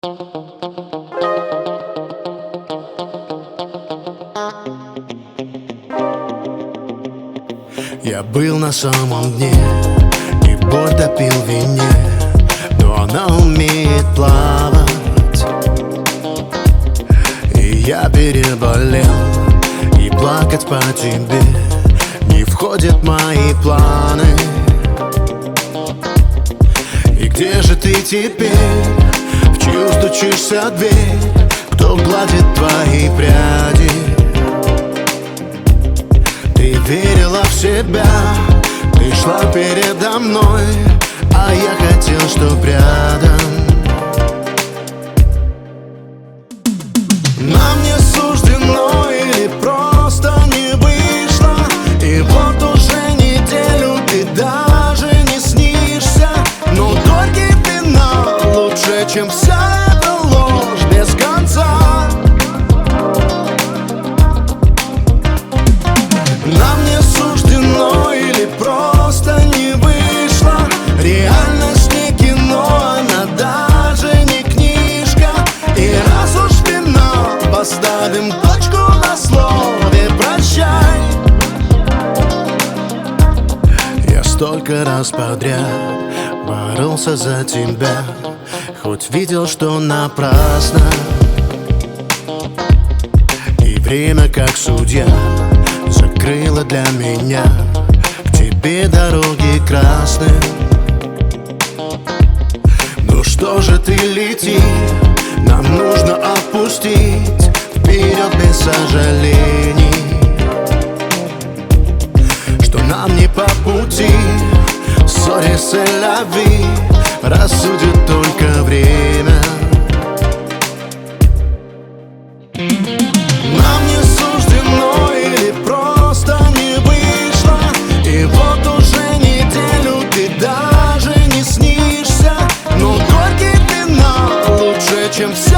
Я был на самом дне и боль топил в вине, но она умеет плавать. И я переболел, и плакать по тебе не входит в мои планы. И где же ты теперь? В чью стучишься дверь? Кто гладит твои пряди? Ты верила в себя, ты шла передо мной, а я хотел, чтоб рядом. Нам не суждено или просто не вышло, и вот уже неделю ты даже не снишься. Но горький финал лучше, чем вся эта ложь без конца. Нам не суждено или просто не вышло, реальность не кино, она даже не книжка. И раз уж финал, поставим точку на слове прощай. Я столько раз подряд боролся за тебя, хоть видел, что напрасно. И время, как судья, закрыла для меня к тебе дороги красные. Ну что же ты лети, нам нужно опустить вперед без сожалений, что нам не по пути. Sorry, c'est la vie, рассудит только время. Нам не суждено или просто не вышло, и вот уже неделю ты даже не снишься. Но горький финал лучше, чем все.